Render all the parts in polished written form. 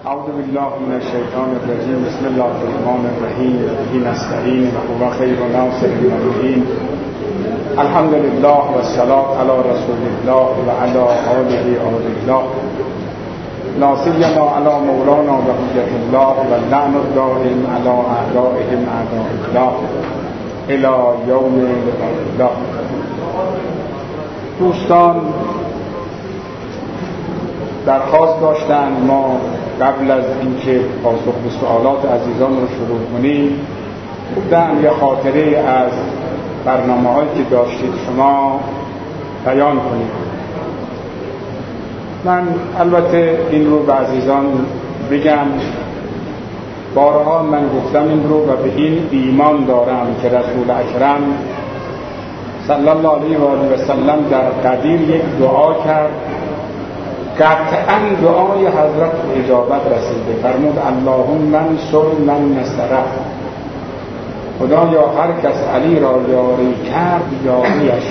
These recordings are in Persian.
اعوذ بالله من الشیطان الرجیم. بسم الله الرحمن الرحیم. به نستعین و هو خیر ناصر و معین. الحمد لله و الصلاة علی رسول الله و علی آله الله. لا سیما علی مولانا و حجة الله و لعن الدائم علی اعدائهم اعداء الله الی یوم لقاء الله. دوستان درخواست داشتن ما قبل از اینکه پاسخ به سوالات عزیزان رو شروع کنیم بودم یه خاطره از برنامه‌هایی که داشتید شما بیان کنید. من البته این رو به عزیزان بگم، بارها من گفتم این رو و به این ایمان دارم که رسول اکرم صلی الله علیه و آله و سلم در قدیر یک دعا کرد، قطعاً دعای حضرت اجابت رسیده. فرمود اللهم انصر من نصره. خدایا هر کس علی را یاری کرد یاریش.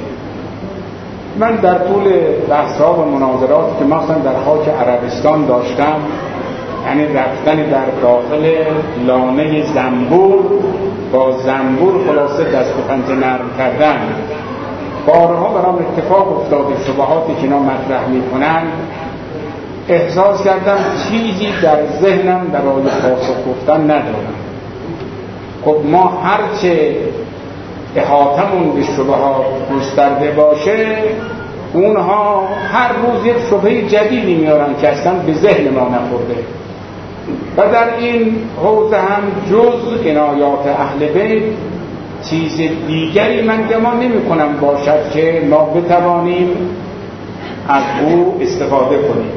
من در طول بحث‌ها و مناظرات که مثلا در خاک عربستان داشتم، یعنی رفتن در داخل لانه زنبور با زنبور خلاصه دست و پنجه نرم کردن، بارها برام اتفاق افتاده. شبهاتی که اینا مطرح میکنن احساس کردم چیزی در ذهنم برای پاسخ گفتن ندارم. خب ما هرچه احاطمون به شبهات گسترده باشه، اونها هر روز یک شبهه جدیدی میارن که اصلا به ذهن ما نخورده. و در این حوزه هم جز عنایات اهل بیت چیز دیگری من گمان نمی کنم باشد که ما بتوانیم از او استفاده کنیم.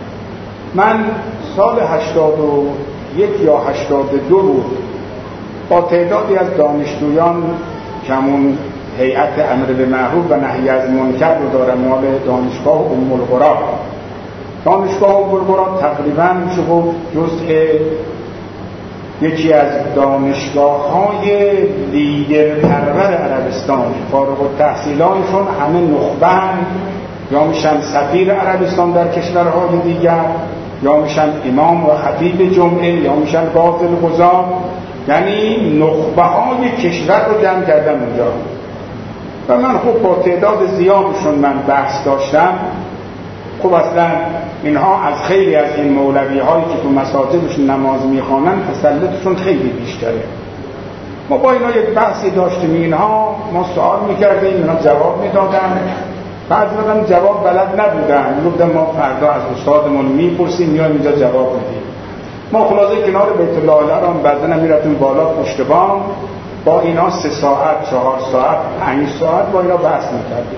من سال 81 یا 82 بود با تعدادی از دانشجویان که همون هیئت امر بالمعروف و نهی از منکر رو دارم، مال دانشگاه ام القری. دانشگاه ام القری تقریبا شد جزء یکی از دانشگاه‌های لیدر پرور عربستان. فارغ التحصیلانشون همه نخبه‌اند، یا میشن سفیر عربستان در کشورهای دیگر، یا میشن امام و خطیب جمعه، یا میشن قاضی قضات. یعنی نخبه‌های کشور رو جمع کردن اونجا. و من خب با تعداد زیادشون من بحث داشتم. خب اصلا اینها از خیلی از این مولوی هایی که تو مساجدشون نماز میخوانن تسلطشون خیلی بیشتره. ما با اینا یک بحثی داشتیم، اینها ما سوال میکردیم، اینا جواب میدادن. بعضی وقتا جواب بلد نبودن، میگفتن ما فردا از استادمون میپرسیم میایم اینجا جواب میدیم. ما خلاصه کنار بیت الله الحرام بعضا میرفتیم بالا پشت بام، با اینا 3 ساعت 4 ساعت 5 ساعت با اینا بحث میکردیم.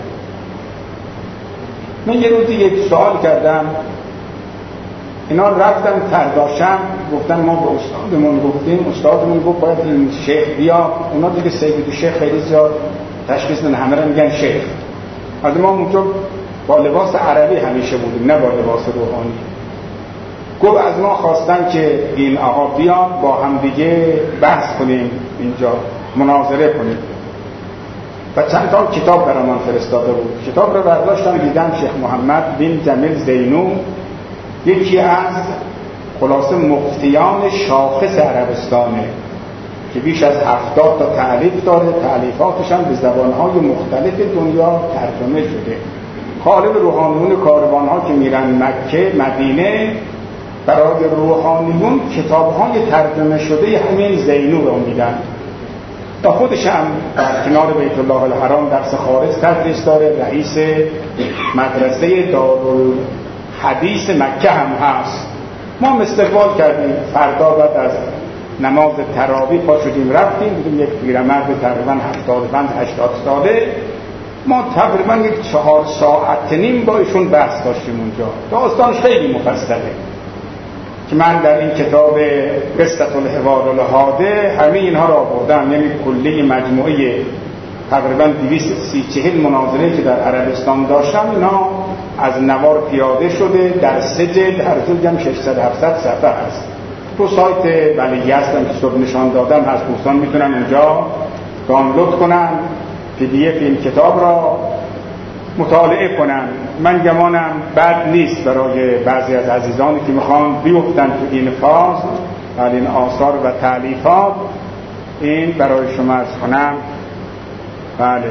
من یه روزی یک سوال کردم، اینا رفتن ترداشم، گفتن ما به استادمون گفتیم، استادمون گفت باید این شیخ بیا. اونا دیگه سید شیخ خیلی زیاد تشخیص ندن، همه را میگن شیخ. از ما اونجا با لباس عربی همیشه بودیم، نه با لباس روحانی. گفت از ما خواستن که این آقا بیاد با هم دیگه بحث کنیم، اینجا مناظره کنیم. و چند تا کتاب برام فرستاده بود. کتاب رو برداشتم دیدم شیخ محمد بن جمیل زینو یکی از خلاصه مفتیان شاخص عربستانه که بیش از 70 تا تألیف داره. تألیفاتش هم به زبانهای مختلف دنیا ترجمه شده. غالب روحانیون کاروانها که میرن مکه مدینه برای روحانیون کتابهای ترجمه شده همین زینو رو میدن. و خودش هم در کنار بیت الله الحرام درس خارج تدریس داره، رئیس مدرسه دارالحدیث مکه هم هست. ما استقبال کردیم. فردا بعد از نماز تراویح پا شدیم رفتیم، دیدیم یک پیرمرد تقریبا 75-80 ساله. ما تقریبا یک 4 ساعت نیم با ایشون بحث داشتیم اونجا. داستانش خیلی مفصله که من در این کتاب قصة الحوار الهاده همه اینها را آوردم. یعنی کلی مجموعه تقریبا 230-40 مناظره که در عربستان داشتم، اینا از نوار پیاده شده در 3 جلد، هر جلد هم 600-700 صفحه است. تو سایت بلیگی هستم که صبح نشان دادم، از دوستان میتونن اونجا دانلود کنن PDF این کتاب را مطالعه کنن. من گمانم بد نیست برای بعضی از عزیزانی که میخوان بیفتن تو این فاز و این آثار و تألیفات، این برای شما از کنم. بله،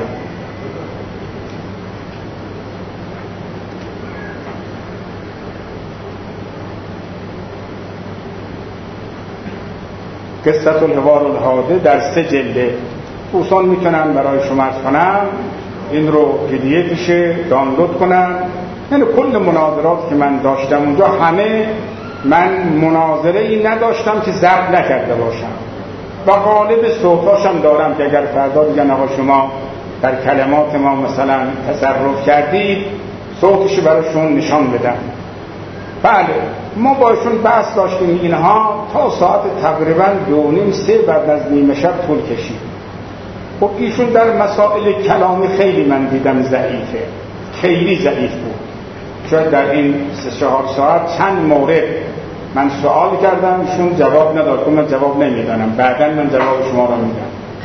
قصة الحوار الهاده در 3 جلده. دوستان میتونن برای شما از کنم این رو پدیفش دانلود کنن. یعنی کل مناظرات که من داشتم اونجا همه من مناظره ای نداشتم که ضبط نکرده باشم و غالب صوتاشم دارم که اگر فردا دیگن آقا شما در کلمات ما مثلا تصرف کردید صوتشو براشون نشان بدم. بله، ما باشون بحث داشتیم اینها تا ساعت تقریبا 2:30 بعد از نیمه شب طول کشید. خب ایشون در مسائل کلامی خیلی من دیدم ضعیفه، خیلی ضعیف بود. شاید در این 3-4 ساعت چند مورد من سوال کردم ایشون جواب نداد، من جواب نمیدانم، بعدا من جواب شما را میدم.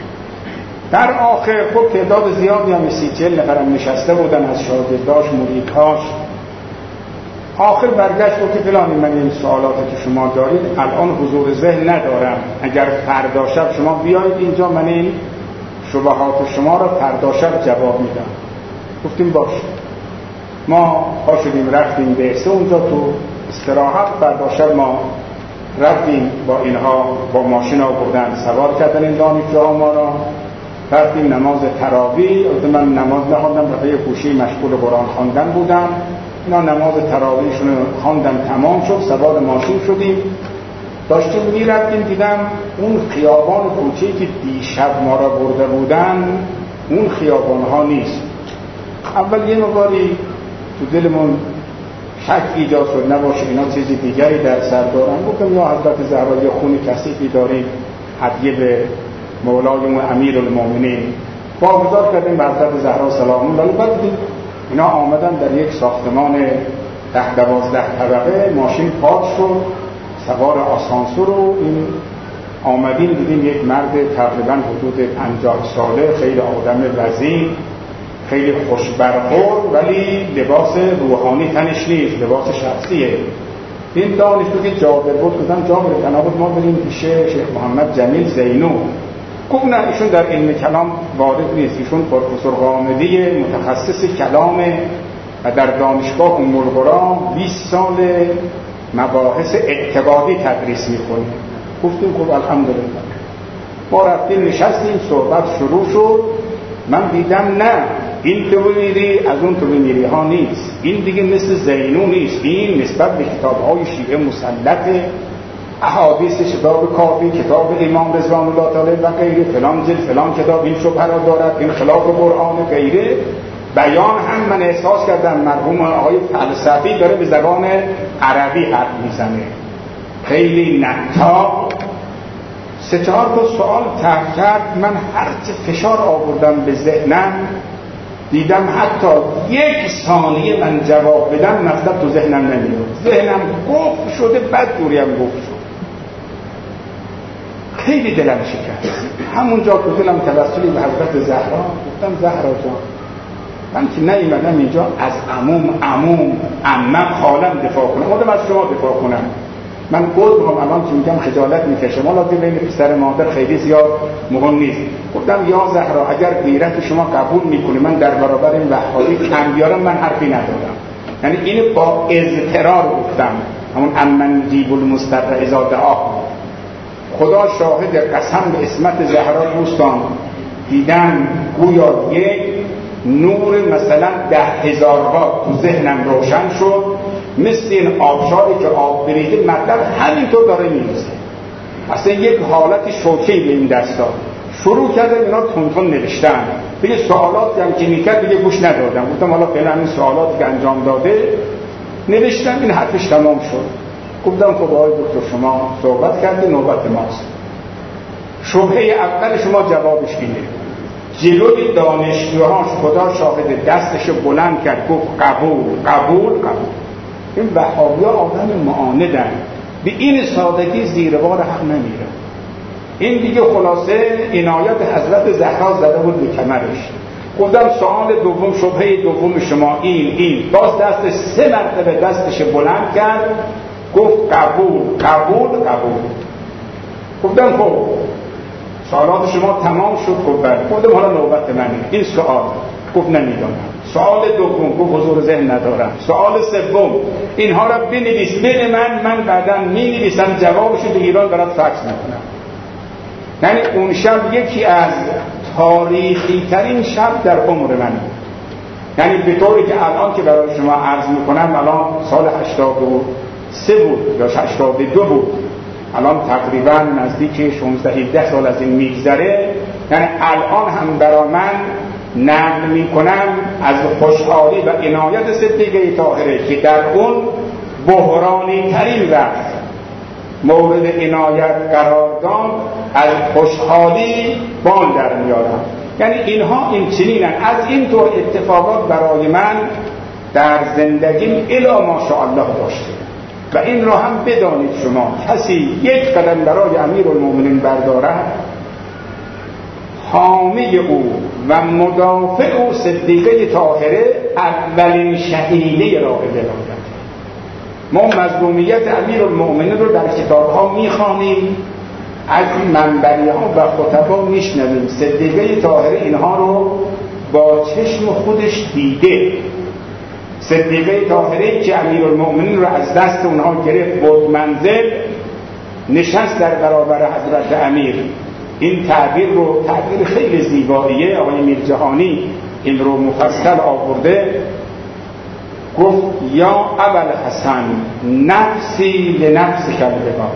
در آخر خب تعداد زیادی هم 30-40 نفرم نشسته بودن از شاگرداش مریدهاش. آخر برگشت و که فلانی من این سوالاتی که شما دارید الان حضور ذهن ندارم، اگر فردا شب شما بیایید اینجا من این شبهات شما را فردا شب جواب میدم. گفتیم باشه. ما پا شدیم رفتیم به سه اونجا تو استراحت. فردا شب ما رفتیم با اینها با ماشین آوردن سوار کردن این دانشجوها ما را. رفتیم نماز تراویح. من نماز نخواندم، رفته گوشی مشغول قرآن خواندن بودم. اینا نماز تراویحشون خواندن تمام شد، سوار ماشین شدیم داشتیم میرفتیم. دیدم اون خیابان کوچه‌ای که دیشب ما را برده بودن اون خیابان ها نیست. اول یه مقداری تو دلمون شک ایجاد شد نباشه اینا چیزی دیگری در سر دارن. گفتم یا حضرت زهرا یه خون کثیفی داریم هدیه به مولایمون امیرالمومنین واگذار کردیم به حضرت زهرا سلام الله علیها. بعد اینا آمدن در یک ساختمان 10-12 طبقه، ماشین پارک شد، سوار آسانسور رو این آمدیم دیدیم یک مرد تقریبا حدود 50 ساله، خیلی آدم وزین، خیلی خوش برخورد، ولی لباس روحانی تنش نیست، لباس شخصیه. این دانشجو که جابر بود گفتن جابر تنابود ما بریم پیش شیخ محمد جمیل زینو. گفت نه ایشون در علم کلام وارد نیست، ایشون پروفسور غامدی متخصص کلامه و در دانشگاه ام القرا 20 سال مباحث اعتقادی تدریس میکنه. گفتیم خب الحمدلله. ما رفتیم نشستیم، صحبت شروع شد. من دیدم نه این تو میری از اون تو میری ها نیست، این دیگه مثل زینو نیست، این نسبت به کتاب‌های شیعه مسلط، احادیث کتاب کافی، کتاب امام رضوان الله تعالی و غیره، فلان جلد فلان کتاب این شبهه را دارد، این خلاف قرآن غیره. بیان هم من احساس کردم مرحوم آقای فلسفی داره به زبان عربی حرف میزنه، خیلی نطاق. 3-4 تا سوال طرح کرد. من هرچه فشار آوردم به ذهنم دیدم حتی 1 ثانیه من جواب بدم مطلب تو ذهنم نمیاد، ذهنم قفل شده، بد جوری هم قفل شد. خیلی دلم شکست. همونجا که دلم توسلی به حضرت زهرا گفتم زهرا جان من که نیومدم اینجا از عمم خالم دفاع کنم، آدم از شما دفاع کنم. من قول می‌خوام الان که میگم خجالت میکشه، ما لازم بین پسر مادر خیلی زیاد مهم نیست. گفتم یا زهرا اگر غیرت شما قبول میکنه من در برابر این وهابی کم بیارم من حرفی ندارم. یعنی اینو با اضطرار گفتم، همون امن جیب المستر اذا دعا. خدا شاهد، قسم به اسمت زهرا دوستان دیدم گویا یک نور مثلا 10,000 وات تو ذهنم روشن شد، مثل این آبشاری که آب بریده مطلب همینطور داره میرسه. اصلا یک حالت شوکه‌ای به این دستا شروع کردم اینا تون نوشتن. دیگه سوالاتی هم که میکرد دیگه گوش ندادم، گفتم حالا فعلا این سوالاتی که انجام داده نوشتم این حرفش تمام شد. گفتم خب آقای دکتر شما صحبت کردی، نوبت ماست. شبهه اول شما جوابش اینه. جلوی دانشجوهاش خدا شاهد دستشو بلند کرد گفت قبول. این وهابی‌ها آدم معاندن، به این سادگی زیر بار حق نمیره. این دیگه خلاصه عنایت حضرت زهرا زده بود به کمرش. گفتم سوال دوم، شبهه دوم شما این باز دستش 3 مرتبه دستش بلند کرد، گفت قبول. گفتم خب سوالات شما تمام شد؟ گفتم حالا نوبت منه. این سوال گفت نمیدونم. سوال دوم گفت حضور ذهن ندارم. سوال سوم اینها را بنویس بین من بعداً می‌نویسم جوابشو به ایران برات فکس میکنم. یعنی اون شب یکی از تاریخی ترین شب در عمر من بود. یعنی به طوری که الان که برای شما عرض میکنم، الان سال 83 بود یا 82 بود، الان تقریبا نزدیک 16-17 سال از این میگذره. یعنی الان هم برای من نقل میکنم از خوشحالی و عنایت صدیقه طاهره که در اون بحرانی ترین وقت مورد عنایت قرار داد، از خوشحالی بال در میارم. یعنی اینها این چنینن. از این طور اتفاقات برای من در زندگیم الا ماشاءالله داشته و این را هم بدانید شما، کسی یک قدم برای امیرالمومنین بردارد، حامی او و مدافع او صدیقه طاهره اولین شهیده راه ولایت. ما مظلومیت امیرالمومنین رو در کتاب‌ها می‌خوانیم، از منبری‌ها و خطبا میشنویم. صدیقه طاهره اینها رو با چشم خودش دیده. صدیقه طاهره که امیرالمومنین رو از دست اونها گرفت بود منزل، نشست در برابر حضرت امیر. این تعبیر خیلی زیباییه، آقای میرجهانی این رو مفصل آورده. گفت یا ابوالحسن نفسی لنفس کلبگان،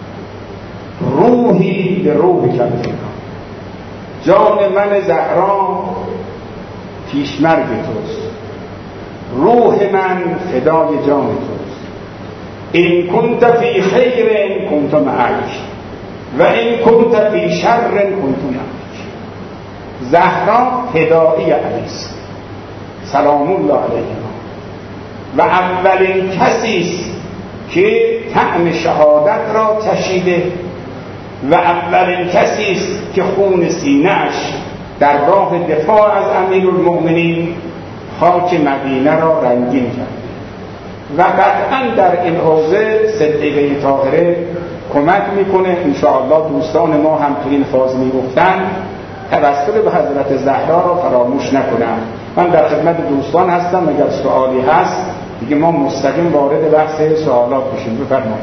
روحی به روح کلبگان. جان من زهرا پیشمرگ توست، روح من فدای جان توست. این کنت فی خیر این کنت معک و این کنت فی شر کنت معک. زهرا فدایی علیست سلام الله علیها و اولین کسی است که طعم شهادت را چشیده و اولین کسی است که خون سینه‌اش در راه دفاع از امیرالمومنین خاک مدینه را رنگین کرد و قطعا در این حوزه صدیقه طاهره کمک میکنه. انشاءالله دوستان ما هم تو این فاز میگفتن توسل به حضرت زهرا را فراموش نکنم. من در خدمت دوستان هستم، اگر سوالی هست دیگه ما مستقیم وارد بحث سوالات بشیم.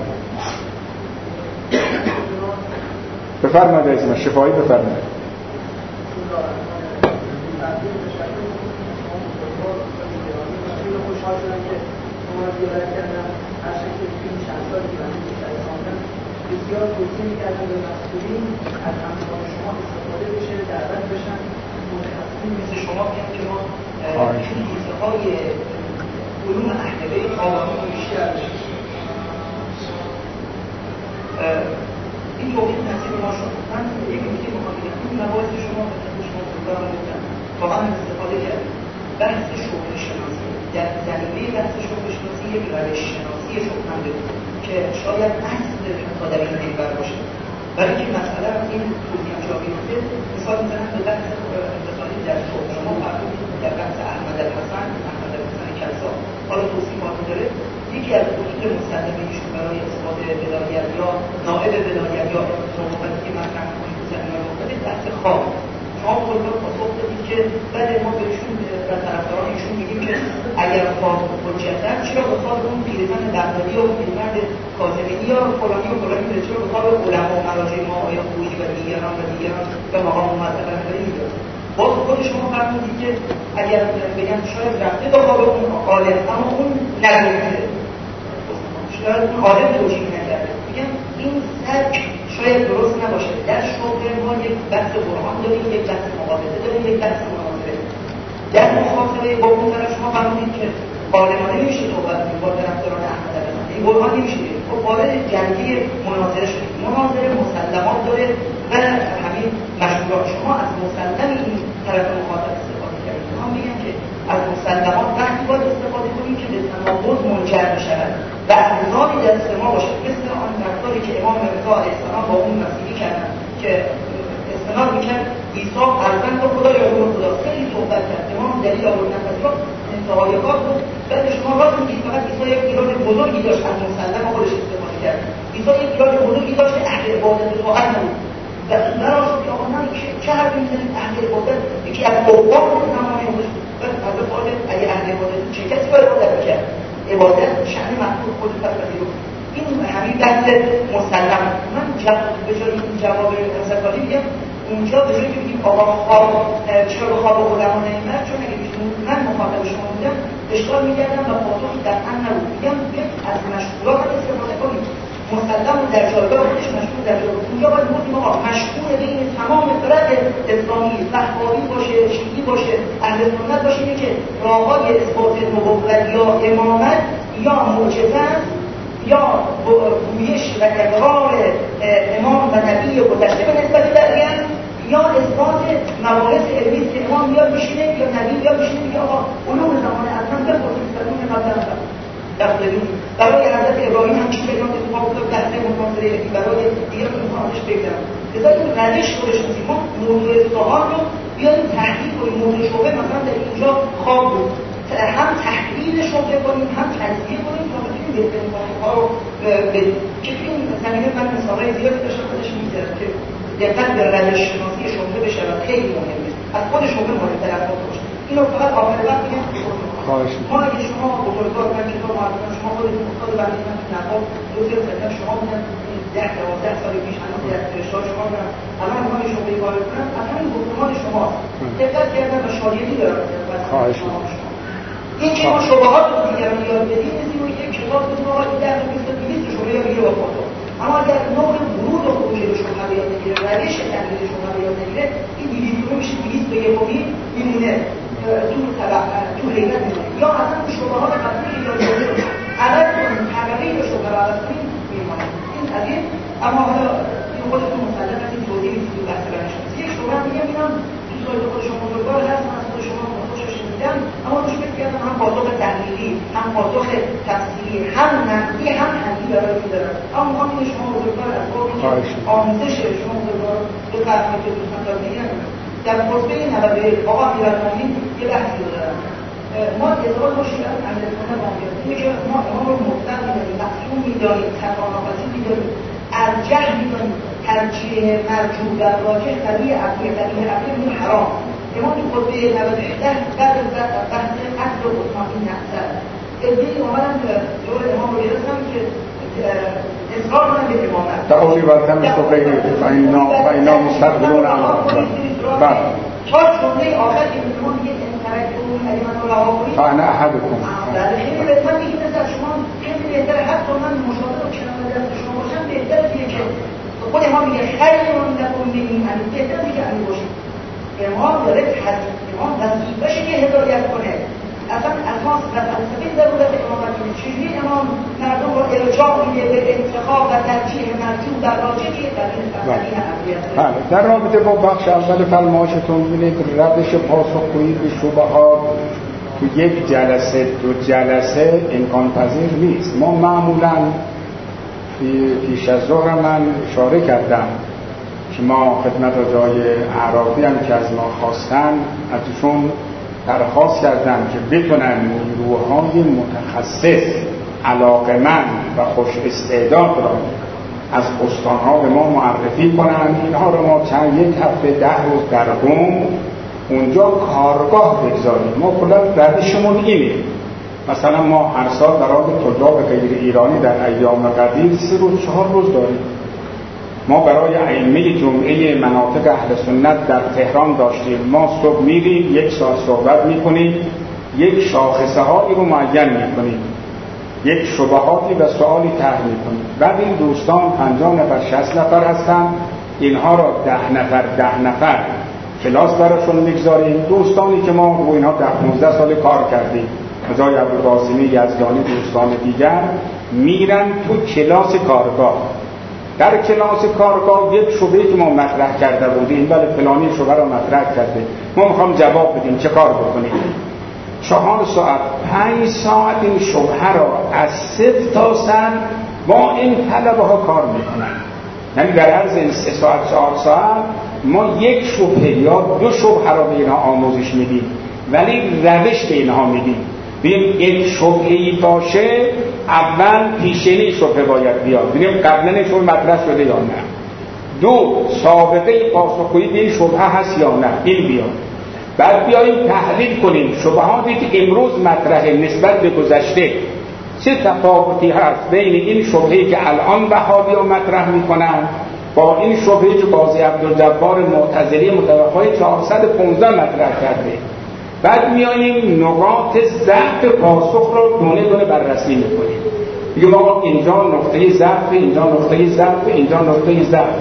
بفرمایید از من شفایی بفرمایید. بسیار توصیه می‌کردم به مسئولین از همکار شما استفاده بشه، دعوت بشن متخصصین مثل شما که ما حوزه‌های علوم احمدی آگاهی بیشتر بشه. این توفیق نصیب ما شد. من یک نکته می‌خوام بگم، این مباحث شما به شما بزرگان گفتم واقعا استفاده کردیم. بحث شغل شناسی در زمینه بحث شغل شناسی یک روش شناسی شغلنده بود که شاید اصل حتی در این محور باشه. برای اینکه مسئله این توضیح جا بیفته، مثال میزنم به بحث اقتصادی در شغل. شما فرمودید در بحث احمد الحسن کسا حالا توصیفات داره. یکی از اصول مسلمه ایشون برای اثبات ولایت یا نائب ولایت یا صحبتی که مطرح می‌کنید تو زمینه مختلف بحث خواب. شما بزرگان پاسخ دادید که بعد ما بهشون و طرفداران ایشون میگیم که اگر خواب حجتن چرا به خواب اون پیرزن بغدادی و پیرمرد کاظمی یا فلانی و فلانی میره، چرا به خواب علما و مراجع ما آیا خویی و دیگران به مقام معظم رهبری میداد. باز خود شما فرمودید که اگر بگن شاید رفته به خواب اون عالم اما اون نگفته، شاید اون عالم توجیه نکرده. میگم این سبک شاید درست نباشه. در شغل ما یک بحث برهان داریم، یک بحث مقابله داریم، یک بحث مناظره. در مخاطبه با اون طرف شما فرمودید که عالمانه نمیشه صحبت کنید با طرفداران احمد الحسن، این برهان نمیشه. خب وارد جنگه مناظره شدید. مناظره مسلمات داره و همین مشروعات. شما از مسلم این طرف مخاطب استفاده کردید. میخوام بگم که از مسلمات وقتی باید استفاده کنیم که به تناقض منجر بشود و ابزاری دست ما باشه، مثل آن رفتاری که امام رضا علیه السلام با اون مسیحی کردن که استناد میکرد عیسی فرزند خدا یا روح خدا خیلی صحبت کرد. امام دلیل آوردن پس را انتهای کار بود. بعد شما راست میگید فقط عیسی یک ایراد بزرگی داشت از مسلم خودش استفاده کرد. عیسی یک ایراد بزرگی داشت که اهل عبادت و طاعت نبود. براش که آقا نه چه حرفی میزنید اهل عبادت یکی از قربان زمان خودش بود. بعد حضرت خالد اگه اهل عبادت چه کسی باید عبادت میکرد؟ عبادت شأن مخلوق خود پس پذیرفت. این همین بحث مسلم. من به جای این جواب انصفالی میگم اونجا به جایی که بگیم آقا خواب چرا به خواب علما نمیاد، چون اگه من مخاطب شما بودم اشکال میکردم و پاسخی قطعا نبود. میگم یک از مشهورات استفاده کنید. مسلم و در جایگاه خودش مشهور در جایگاه اونجا باید بودیم آقا مشهور بین تمام فرق اسلامی وهابی باشه، شیعی باشه، اهل سنت باشه که راههای اثبات نبوت یا امامت یا معجزه است یا گویش و اقرار امام و نبی گذشته به نسبت بقیه یا اثبات مباحث علمی که امام بیاد بشینه یا نبی بیاد بشینه یا آقا علوم زمان اصلا به خصوصیتون قبلا برای حضرت ابراهیم همچین کلمات اتفاق افتاد بحث مناظره علمی برای دیگران میخوامش بگم. لذا این روش خودش نیست. ما موضوع سوال رو بیایم تحلیل کنیم. موضوع شبهه مثلا در اینجا خواب بود، هم تحلیل شبهه کنیم هم تجزیه کنیم تا بتونیم بهترین ها رو بدیم. که این زمینه من مثالای زیادی داشتم خودش می‌ذارم که دقت به روش شناسی شبهه بشه و خیلی مهمه. از خود شبهه مهم‌تر از خود باشه. اینو فقط آخر وقت میگم. ما اگه شما بزرگوار من کتاب معرفی شما خودتون استاد بندی من نقاب دو سه سال شما بودن 10-12 سال پیش الان در ارشاد شما بودن الان میخوام شغلی کار کنم اصلا این گفتمان شماست. دقت کردم و شاگردی دارم از شما. این که ما شبهات رو دیگران یاد بدیم مثل یک کتاب بدیم آقا این 10-20 شبهه یا بگیره با خودتون. اما اگر نوع ورود و خروج به شبهه یاد نگیره روش تحلیل شبهه یاد نگیره این 200 میشه 201 میمونه تو حیرت میمونه یا اصلا شبهات قبلی که یاد گرفته عدد کنیم تغییر شبهه رو عوض کنیم میمونه. این از این. اما حالا این خودتون مسلم از این توضیح نیستی تو بحث روش‌شناسی. یک شبهه میگم اینم تو سایت خود شما بزرگوار هست، من از خود شما پاسخش شنیدم اما روش فکر کردم هم پاسخ تحلیلی هم پاسخ تفسیری هم نقدی هم حلی برای می‌ذارم. اما میخوام این شما بزرگوار از بابی آموزش شما بزرگوار دو فرمایی که دوستان دارم میگم در خطبه 91 آقا امیرالمومنین یه بحثی دارم. ما ازدواج با شیعه اهل سنت واقعیت اینه که ما امام رو مطلق می‌دانیم، معصوم می‌دانیم، خطاپذیر می‌دانیم، ارجح می‌دانیم، ترجیح مرجوح در راجح قوی عقلی حرام. امام تو خطبه 91 بعد از بحث عقل و اطمئنین نفسه ادعای اومدن جور امام رو گرفتن که اصرار کنن به امامت تعالی برتمش و غیره فاینا مستقبلون عمل تا جمله آخر که میتونم میگه انترکتون اگه من رو رها کنید فانا احدکم خیلی بهتر میگید مثل شما خیلی بهتره حتی من مشاهده رو کنم در شما باشم بهتره که خود امام میگه خیرون لکم من امین بهتره میگه امین باشید. امام داره امام وظیفه‌شه که هدایت کنه. اصلا اساس و فلسفه ضرورت امامت اینه. چجوری امام مردم رو ارجاع میده به انتخاب و ترجیح مرجوح در راجعه که در این مسئله اهمیت در رابطه با بخش اول فرمایشتون ببینید روش پاسخگویی به شبهات تو یک جلسه دو جلسه امکان پذیر نیست. ما معمولاً پیش از ظهر من اشاره کردم که ما خدمت آقای اعرابی هم که از ما خواستن ازشون درخواست کردم که بتونن نیروهای متخصص علاقه‌مند و خوش استعداد را از استانها به ما معرفی کنن. اینها رو ما یک هفته 10 روز در قم اونجا کارگاه بگذاریم. ما کلا روشمون اینه. مثلا ما هر سال برای طلاب غیر ایرانی در ایام قدیم 3 روز 4 روز داریم. ما برای ائمه جمعه مناطق اهل سنت در تهران داشتیم. ما صبح میریم 1 ساعت صحبت میکنیم، یک شاخصه هایی رو معین میکنیم، یک شبهاتی و سوالی طرح میکنیم. بعد این دوستان 50 نفر 60 نفر هستن، اینها را 10 نفر کلاس براشون میگذاریم. دوستانی که ما رو اینها 15 سال کار کردیم، مجای ابوالقاسمی یزدانی دوستان دیگر میرن تو کلاس کارگاه. در کلاس کارگاه یک شبهه‌ای که ما مطرح کرده بودیم، بله فلانی شبهه را مطرح کرده، ما میخوام جواب بدیم چه کار بکنیم. 4 ساعت 5 ساعت این شبهه را از 0 تا 100 با این طلبه ها کار میکنن. یعنی در عرض این 3 ساعت 4 ساعت ما یک شبهه یا دو شبهه را به اینها آموزش میدیم، ولی روش به اینها میدیم. ببین یک شبهه‌ای باشه اول پیشینه شبهه باید بیاد، ببینیم قبلا این شبهه مطرح شده یا نه. دو، سابقه پاسخگویی به این شبهه هست یا نه، این بیاد. بعد بیاییم تحلیل کنیم شبهاتی که امروز مطرحه نسبت به گذشته چه تفاوتی هست بین این شبهه‌ای که الان وهابی‌ها مطرح میکنن با این شبهه‌ای که قاضی عبدالجبار معتزلی متوفای 415 مطرح کرده. بعد میاییم نقاط ضعف پاسخ رو دونه دونه بررسی میکنیم. میگیم آقا اینجا نقطه ضعف، اینجا نقطه ضعف، اینجا نقطه ضعف.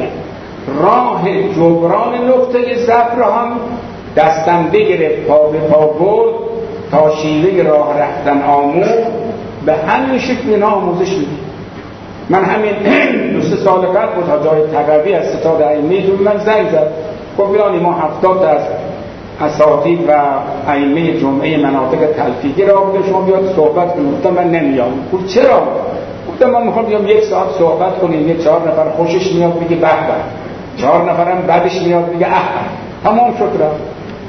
راه جبران نقطه ضعف رو هم دستم بگرفت پا به پا برد تا شیوه راه رفتن آموز به همین شکل اینا آموزش میدیم. من همین 2-3 سال قبل بود تا جای تقوی از ستاد ائمه من زنگ زد، گفت بیانی ما 70 از اساتید و ائمه جمعه مناطق تلفیقی را بوده شما بیاد صحبت کنید. گفتم من نمیام. گفت چرا؟ گفتم من میخوام بیام 1 ساعت صحبت کنیم، 4 نفر خوشش میاد بگه به به، 4 نفرم بعدش میاد بگه اه تمام شد رفت.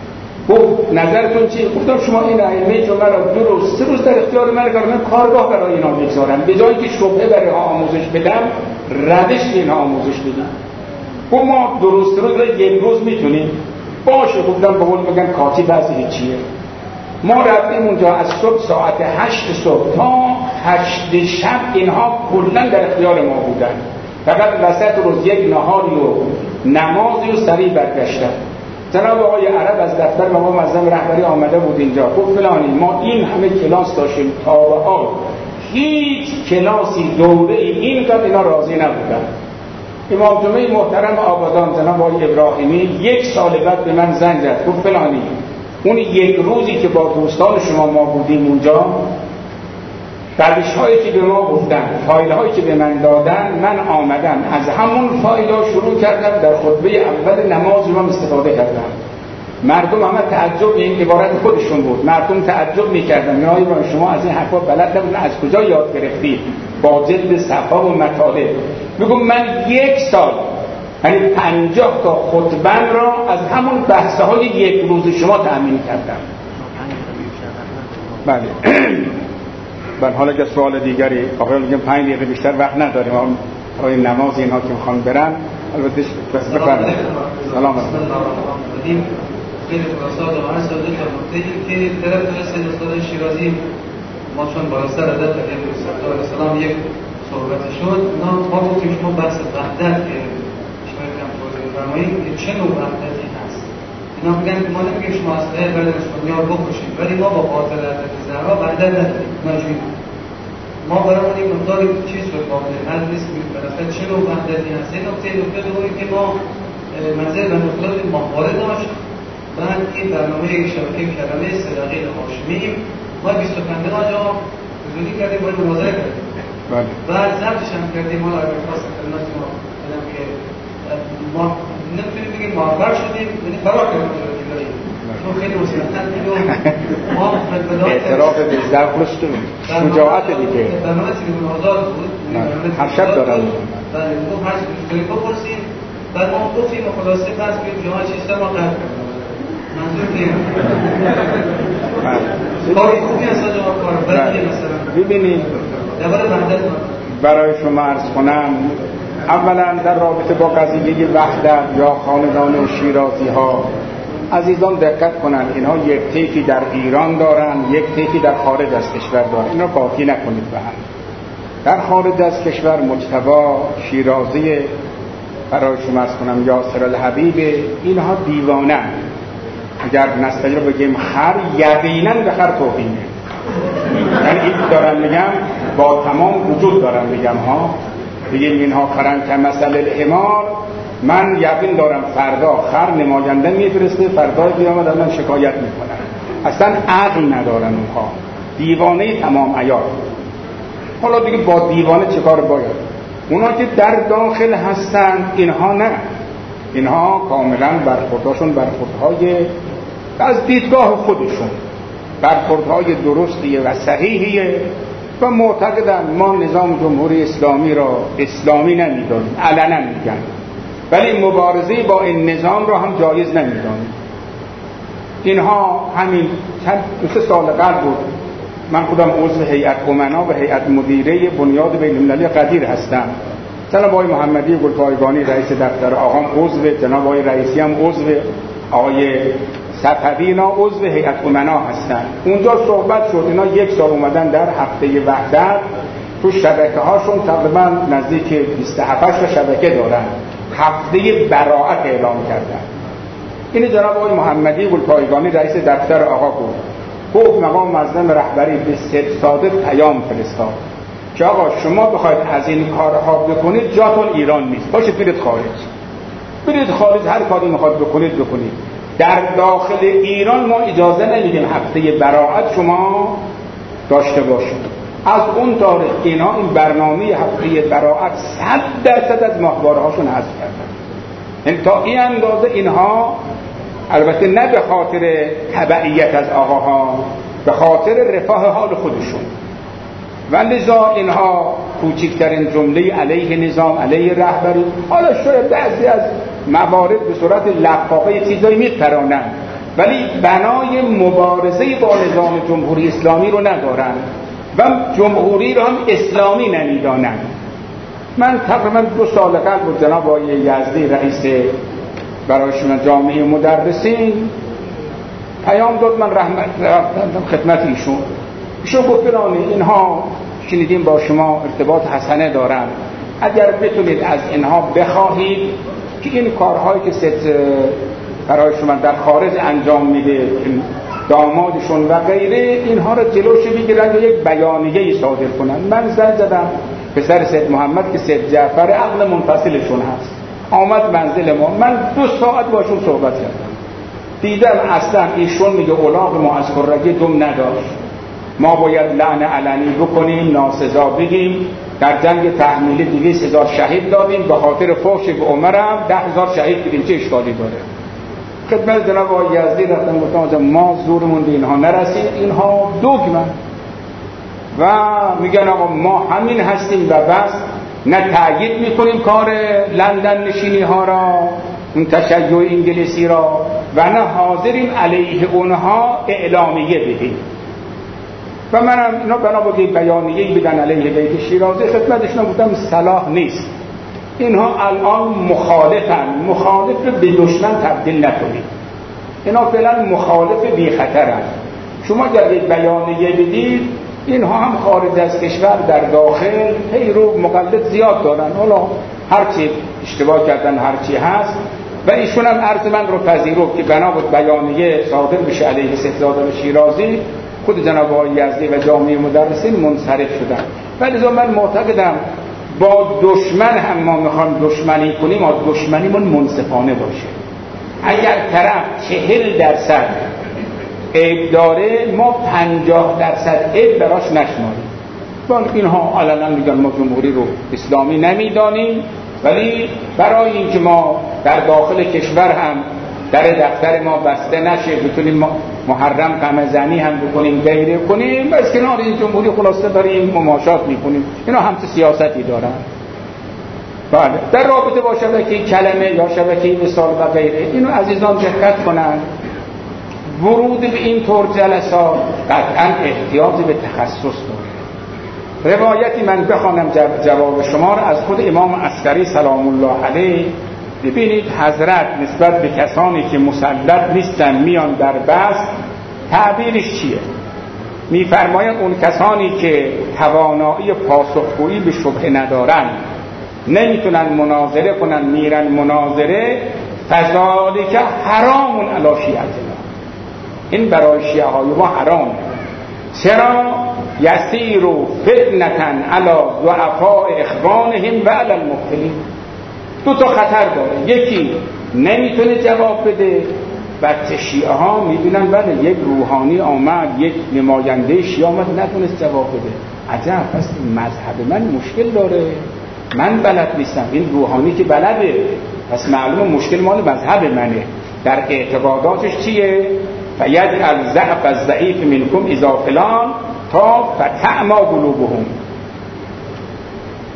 گفت نظرتون چیه؟ گفتم شما این ائمه جمعه را 2 روز 3 روز در اختیار من قرار من کارگاه برای اینا بگذارم، به جایی که شبهه برای آموزش بدم روش به اینا آموزش بدم. گفت ما 2 روز 3 روز 1 روز میتونیم. باشه. گفتم به قول میگن کاتی بعضی هیچیه. ما رفتیم اونجا از صبح ساعت 8 صبح تا 8 شب اینها کلا در اختیار ما بودن. فقط وسط روز یک نهاری و نمازی و سریع برگشتن. جناب آقای عرب از دفتر ما معظم رهبری آمده بود اینجا، گفت فلانی ما این همه کلاس داشتیم تا به حال هیچ کلاسی دوره اینقدر اینا راضی نبودن. امام جمعه محترم آبادان جناب آقای ابراهیمی 1 سال بعد به من زنگ زد، گفت فلانی اون 1 روزی که با دوستان شما ما بودیم اونجا، روش هایی که به ما گفتن، فایل هایی که به من دادن، من آمدم از همون فایل ها شروع کردم در خطبه اول نماز رو استفاده کردم. مردم همه تعجب، این عبارت خودشون بود، مردم تعجب میکردن یا شما از این حرفا بلد نبودن، از کجا یاد گرفتید؟ با جلد صفحه و مطالب. میگم من 1 سال یعنی 50 تا خطبه را از همون بحث های 1 روز شما تأمین کردم. بله. بله. حالا که سوال دیگری آقایان میگم 5 دقیقه بیشتر وقت نداریم، آقای نماز اینها که میخوان برن البته بس بفرمایید. سلام علیکم. خیلی خلاصه آدم ساده تا نقطه‌ای که طرف مثل استاد شیرازی ما چون بالا سر عدد تقریبا صلی الله علیه و یک صحبت شد، ما گفتیم شما بحث وحدت که شما کم توضیح فرمایید که چه نوع وحدتی هست. اینا میگن که ما نمیگیم شما اصلا برای دشمنی ها بکشید، ولی ما با قاتل حضرت زهرا وحدت نداریم. ما برامون این مقدار چیز شد قابل حل نیست که بالاخره چه نوع وحدتی هست. این نکته دومی که ما منزل و نقطه ماهواره داشت، بعد این برنامه شبکه کلمه صدقه هاشمی ما 25 آجا حضوری کردیم، باید مناظره کردیم. بعد ضبطش هم کردیم. حالا اگر خواست خدمت ما بدم که ما نمیتونیم بگیم موفق شدیم، یعنی فرار کردیم جلوی چون خیلی مسلحت میدون ما اعتراف به ضعفش تو شجاعت دیگه برنامه تریبون آزاد بود، هر شب دارم بله گفت هر چیزی بپرسیم. بعد ما گفتیم و خلاصه پس بیم جمعه چیستا ما قرد کردیم. منظور دیم کاری خوبی هست آجا ما کار بدیه مثلا ببینید درباره وحدت برای شما عرض کنم. اولا در رابطه با قضیه وحدت یا خاندان شیرازی ها عزیزان دقت کنن، اینها یک طیفی در ایران دارن، یک طیفی در خارج از کشور دارن. اینا قاطی نکنید به هم. در خارج از کشور مجتبی شیرازی برای شما عرض کنم یاسر الحبیب، اینها دیوانه. اگر نستایی رو بگیم خر، یقینا به خر توهینه. یعنی این دارم میگم با تمام وجود دارم میگم ها، بگیم اینها خرن که مثل الحمار. من یقین دارم فردا خر نماینده میفرسته، فردا قیامت از من شکایت میکنن. اصلا عقل ندارن اونها، دیوانه تمام عیار. حالا دیگه با دیوانه چه کار باید؟ اونا که در داخل هستن اینها نه، اینها کاملا برخوردهاشون برخوردهای از دیدگاه خودشون، برخوردهای درستیه و صحیحیه و معتقدن ما نظام جمهوری اسلامی را اسلامی نمیدانیم، علنا میگن. ولی مبارزه با این نظام را هم جایز نمی‌دانیم. اینها همین چند 2 سال قبل بود، من خودم عضو هیئت امنا و هیئت مدیره بنیاد بین‌المللی قدیر هستم. جناب آقای محمدی گلپایگانی رئیس دفتر آقام عضو، جناب آقای رئیسی هم عضو، آقای صفوی اینا عضو هیئت امنا هستن. اونجا صحبت شد اینا 1 سال اومدن در هفته وحدت تو شبکه هاشون تقریبا نزدیک 27 تا شبکه دارن، هفته براءت اعلام کردن. این جناب آقای محمدی گلپایگانی رئیس دفتر آقا گفت مقام معظم رهبری به سید صادق پیام فرستاد که آقا شما بخواید از این کارها بکنید جاتون ایران نیست، باشید برید خارج هر کاری میخواد بکنید. در داخل ایران ما اجازه نمیدیم هفته براءت شما داشته باشید. از اون تاریخ اینا این برنامه هفته براءت 100% از ماهواره هاشون حذف کردن. یعنی تا این اندازه اینها، البته نه به خاطر تبعیت از آقاها، به خاطر رفاه حال خودشون، و لذا اینها کوچکترین جمله علیه نظام، علیه رهبری، حالا شاید بعضی از موارد به صورت لفاقه چیزایی میپرانن، ولی بنای مبارزه با نظام جمهوری اسلامی رو ندارن و جمهوری رو هم اسلامی نمیدانن. من تقریبا 2 سال قبل بود جناب آقای یزدی رئیس برایشون جامعه مدرسین پیام داد، من رفتم خدمت ایشون گفت فلانی اینها شنیدیم با شما ارتباط حسنه دارن، اگر بتونید از اینها بخواهید که این کارهایی که برای شما در خارج انجام میده دامادشون و غیره، اینها رو جلوش بگیرن و یک بیانیه‌ای صادر کنن. من زنگ زدم پسر سید محمد که سید جعفر عقل منفصلشون هست، آمد منزل ما، من 2 ساعت باشون صحبت کردم. دیدم اصلا ایشون میگه اولاغ ما از خرگی دم نداشت، ما باید لعن علنی بکنیم، ناسزا بگیم. در جنگ تحمیلی 200,000 شهید دادیم، به خاطر فحش به عمرم 10,000 شهید بدیم، چه اشکالی داره؟ خدمت جناب آقای یزدی رفتم گفتم ما زورمون به اینها نرسید، اینها دوگمن و میگن آقا ما همین هستیم و بس، نه تأیید میکنیم کار لندن نشینی ها را، اون تشیع انگلیسی را، و نه حاضریم علیه اونها اعلامیه بدیم. و منم اینا بنا به بیانیه‌ای بدن علیه بیت شیرازی خدمتشون گفتم صلاح نیست، اینها الان مخالف به دشمن تبدیل نکنید، اینا فعلا مخالف بی خطرن. شما اگر یک بیانیه بدید، اینها هم خارج از کشور در داخل پیرو مقلد زیاد دارن، حالا هرچی اشتباه کردن هرچی هست، و ایشون هم عرض من رو پذیرفت که بنا به بیانیه صادر بشه علیه سیدزاده شیرازی. خود جناب آقای یزدی و جامعه مدرسین منصرف شدن. ولی من معتقدم با دشمن هم ما میخوام دشمنی کنیم، ما دشمنیمون منصفانه باشه. اگر طرف 40% عیب داره، ما 50% عیب براش نشماریم. ولی اینها علنا میگن ما جمهوری رو اسلامی نمیدانیم، ولی برای اینکه ما در داخل کشور هم در دفتر ما بسته نشه، بتونیم محرم قمه‌زنی هم بکنیم، غیره کنیم، بس کنار این جمهوری خلاصه داریم مماشات میکنیم. اینا هم سیاستی دارن. بله، در رابطه با شبکه کلمه یا شبکه مثال و غیره، اینو عزیزان دقت کنن. ورود به این طور جلسات قطعا احتیاج به تخصص داره. روایتی من بخوانم جواب شما را از خود امام عسکری سلام الله علیه. ببینید حضرت نسبت به کسانی که مسلط نیستن میان در بحث، تعبیرش چیه؟ میفرماید اون کسانی که توانایی پاسخگویی به شبهه ندارن، نمیتونن مناظره کنن، میرن مناظره، فذالک حرامون علی شیعتنا، این برای شیعه های ما حرامه. چرا؟ یسیر فتنتن علی ضعفاء اخوانهم و علی المبتلین. 2 تا خطر داره، یکی نمیتونه جواب بده، و شیعه ها میبینن بله یک روحانی آمد، یک نماینده شیعه آمد نتونست جواب بده، عجب، پس مذهب من مشکل داره، من بلد نیستم، این روحانی که بلده، پس معلومه مشکل مال مذهب منه. در اعتقاداتش چیه؟ فیجعل ضعف الضعیف منکم اذا فلان تا فتعما قلوبهم.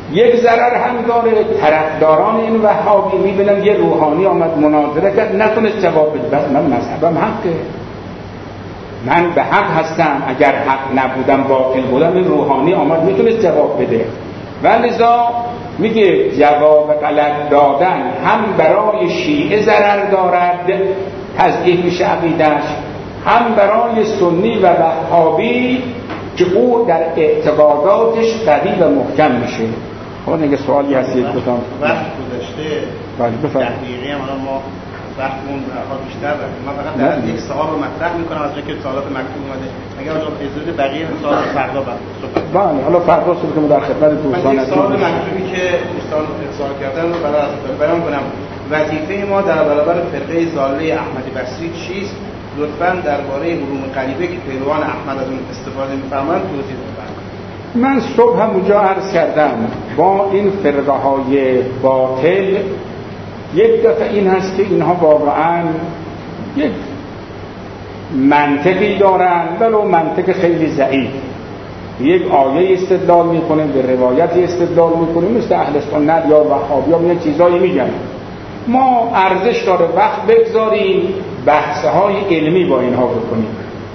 یک ضرر هم داره. طرفداران این وهابی میبینن یه روحانی آمد مناظره کرد نتونست جواب بده، بس من مذهبم حقه، من به حق هستم، اگر حق نبودم باطل بودم این روحانی آمد میتونست جواب بده. و لذا میگه جواب غلط دادن هم برای شیعه ضرر دارد، تضعیف میشه عقیده‌اش، هم برای سنی و وهابی که او در اعتقاداتش قوی و محکم میشه. خب اگه سوالی هست یک دوتام وقت گذشته تحقیقی هم الان ما وقتمون بیشتر رفت. من فقط در یک سوال رو مطرح میکنم از جایی که سوالات مکتوب اومده، اگر آقا اجازه بقیه سوال فردا صحبت. بله حالا فردا صبح که در خدمت دوستان هستیم. سوال مکتوبی که دوستان ارسال کردن رو برای بیان کنم. وظیفه ما در برابر فرقه ضاله احمدی بصری چیست؟ لطفاً درباره علوم غریبه که پیروان احمد از اون استفاده می‌فرمایند توضیح بدید. من صبح هم اونجا عرض کردم با این فرقه های باطل یک دفعه این هست که اینها واقعاً یک منطقی دارن، ولو منطق خیلی ضعیف. یک آیه استدلال میکنه، به روایتی استدلال میکنه، مثل اهل سنت یا وهابی‌ها میان چیزایی میگن. ما ارزش داره وقت بگذاریم بحث‌های علمی با اینها بکنیم.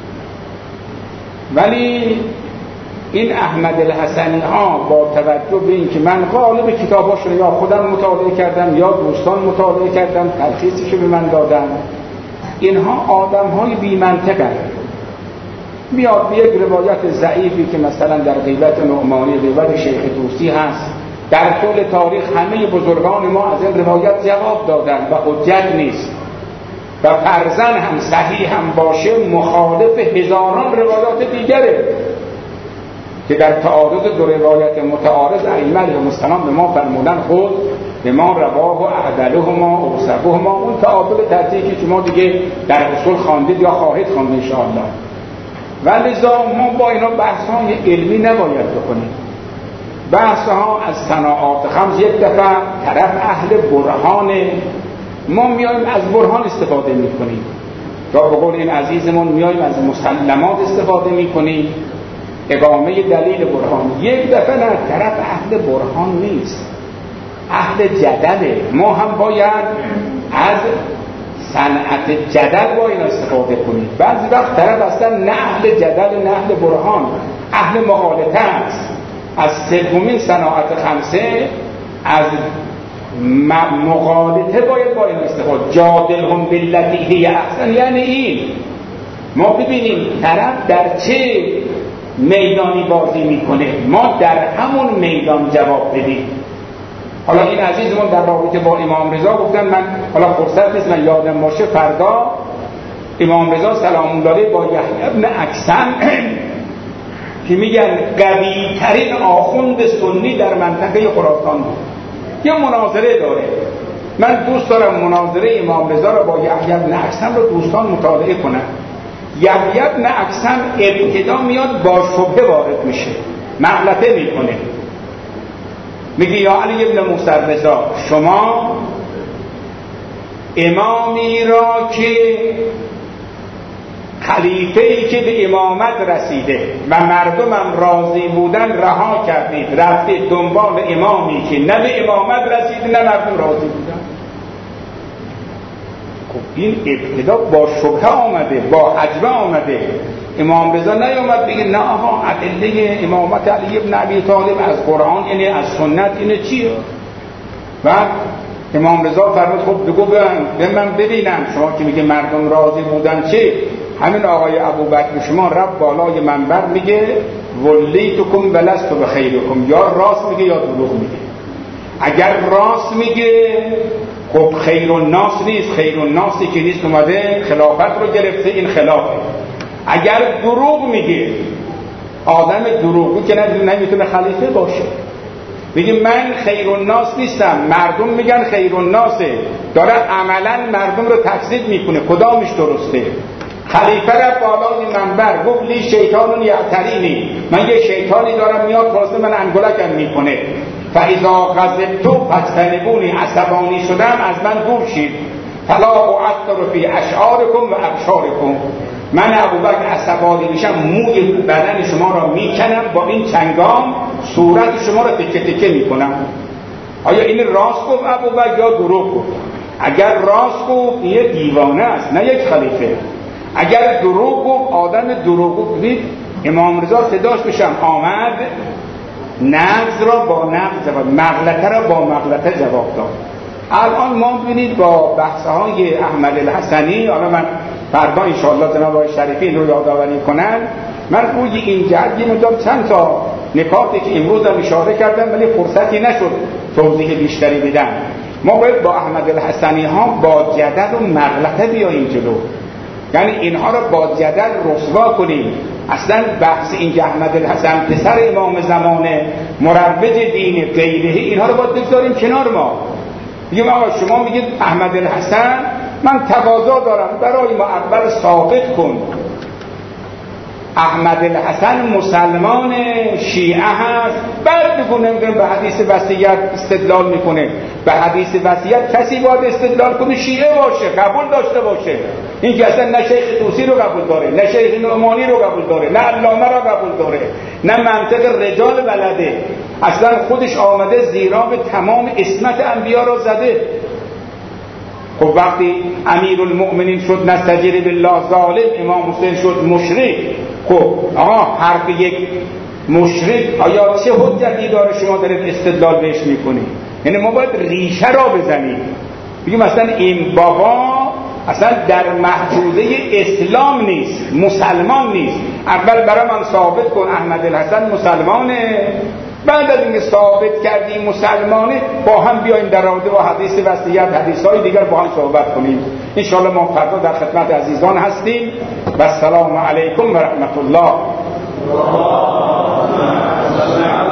ولی این احمد الحسنی ها با توجه به این که من غالب کتاباشون یا خودم مطالعه کردم یا دوستان مطالعه کردم، تلخیصش به من دادن، اینها آدم های بی منطق هستند. میاد به یک روایت ضعیفی که مثلا در غیبت نعمانی روایت شیخ طوسی هست، در طول تاریخ همه بزرگان ما از این روایت جواب دادن و حجت نیست و فرضاً هم صحیح هم باشه مخالف هزاران روایات دیگره که در تعارض دو روایت متعارض ائمه علیهم السلام به ما فرمودن خود به ما رواه و اعدلهما اوثقهما، اون تعادل ترتیبی که شما دیگه در اصول خواندید یا خواهید خواند ان شاء الله. ولذا ما با اینا بحث‌های علمی نباید بکنیم. بحث‌ها از صناعات خمس یک دفعه طرف اهل برهانه، ما میایم از برهان استفاده میکنیم، یا به قول این عزیزمون میایم از مسلمات استفاده میکنیم، اقامه دلیل برهان. یک دفعه نه، طرف اهل برهان نیست، اهل جدله. ما هم باید از صنعت جدل با این استفاده کنیم. بعضی وقت طرف اصلا نه اهل جدل نه اهل برهان، اهل مغالطه است. از سومین صناعت خمسه از مغالطه باید با این استفاده. جادلهم بالتی هی احسن، یعنی این ما ببینیم طرف در چه میدانی بازی میکنه، ما در همون میدان جواب بدیم. حالا این عزیزمون در رابطه با امام رضا گفتن، من حالا فرصت نیست من یادم باشه فردا امام رضا سلام الله علیه با یحیی ابن اکثم که میگن قوی ترین آخوند سنی در منطقه خراسان بود، یه مناظره داره. من دوست دارم مناظره امام رضا رو با یحیی ابن اکثم رو دوستان مطالعه کنن. یحیی ابن اکثم ابتدا میاد با شبهه وارد میشه، مغلطه میکنه، میگه یا علی ابن موسی رضا، شما امامی را که خلیفه‌ای که به امامت رسیده و مردمم راضی بودن رها کردید، رفتید دنبال امامی که نه به امامت رسیده نه مردم راضی بودن. خب این ابتدا با شبهه آمده، با عجبه آمده. امام رضا نیامد بگه نه آقا ادله امامت علی ابن ابی طالب از قرآن یعنی از سنت اینه چیه؟ و امام رضا فرمود خب بگو به من ببینم، شما که میگه مردم راضی بودن چه؟ همین آقای ابوبکر شما رب بالای منبر میگه ولیتکم ولست بخیرکم، یا راست میگه یا دروغ میگه. اگر راست میگه خب خیر الناس نیست، خیر الناسی که نیست اومده خلافت رو گرفته، این خلافه. اگر دروغ میگه، آدم دروغگو که نمیتونه خلیفه باشه. میگه من خیر الناس نیستم، مردم میگن خیر الناسه، داره عملا مردم رو تکذیب میکنه، کدامش درسته؟ خلیفه را بالای منبر گفت لی شیطان یعترینی، من یه شیطانی دارم میاد واسه من انگلکم میکنه، فاذا غضبت فاجتنبونی، عصبانی شدم از من دور شید، فلا اؤثر فی اشعارکم و ابشارکم، من ابوبکر عصبانی میشم موی بدن شما را میکنم با این چنگام، صورت شما را تکه تکه میکنم. آیا این راست گفت ابوبکر یا دروغ گفت؟ اگر راست گفت یه دیوانه است نه یک خلیفه. اگر دروغ گفت آدم دروغ گفت. امام رضا صداش بشم آمد نفس را با نفس جواب، مغلطه را با مغلطه جواب داد. الان ما ببینید با بحث‌های احمد الحسنی، حالا من فردا انشاءالله جناب آقای شریفی این رو یادآوری کنن، من روی این جهت یه مقدار چند تا نکاتی که امروز هم اشاره کردم ولی فرصتی نشد توضیح بیشتری بدم. ما باید با احمد الحسنی ها با جدل و مغلطه بیاییم جلو، یعنی اینها را با جدل رسوا کنیم. اصلا بحث این که احمد الحسن پسر امام زمانه مروج دین غیره، اینها رو باید بگذاریم کنار. ما میگیم آقا شما میگید احمد الحسن، من تقاضا دارم برای ما اول ثابت کن احمد الحسن مسلمان شیعه هست، بعد بگو نمیدونم به حدیث وصیت استدلال میکنه. به حدیث وصیت کسی باید استدلال کنه شیعه باشه، قبول داشته باشه. این که اصلا نه شیخ طوسی رو قبول داره، نه شیخ نعمانی رو قبول داره، نه علامه رو قبول داره، نه منطق رجال بلده. اصلا خودش آمده زیرا به تمام اسمت انبیا رو زده. خب وقتی امیرالمؤمنین شد نستجیر بالله ظالم، امام حسین شد مشرک. خب آقا حرف یک مشرک آیا چه حجتی داره شما دارید استدلال بهش میکنید؟ یعنی ما باید ریشه را بزنیم، بگیم اصلا این بابا اصلا در محدوده اسلام نیست، مسلمان نیست. اول برای من ثابت کن احمد الحسن مسلمانه، بعد از اینکه ثابت کردیم مسلمانه با هم بیایم در رابطه با حدیث وصیت حدیث‌های دیگر با هم صحبت کنیم. ان شاء الله ما فردا در خدمت عزیزان هستیم و السلام علیکم و رحمت الله.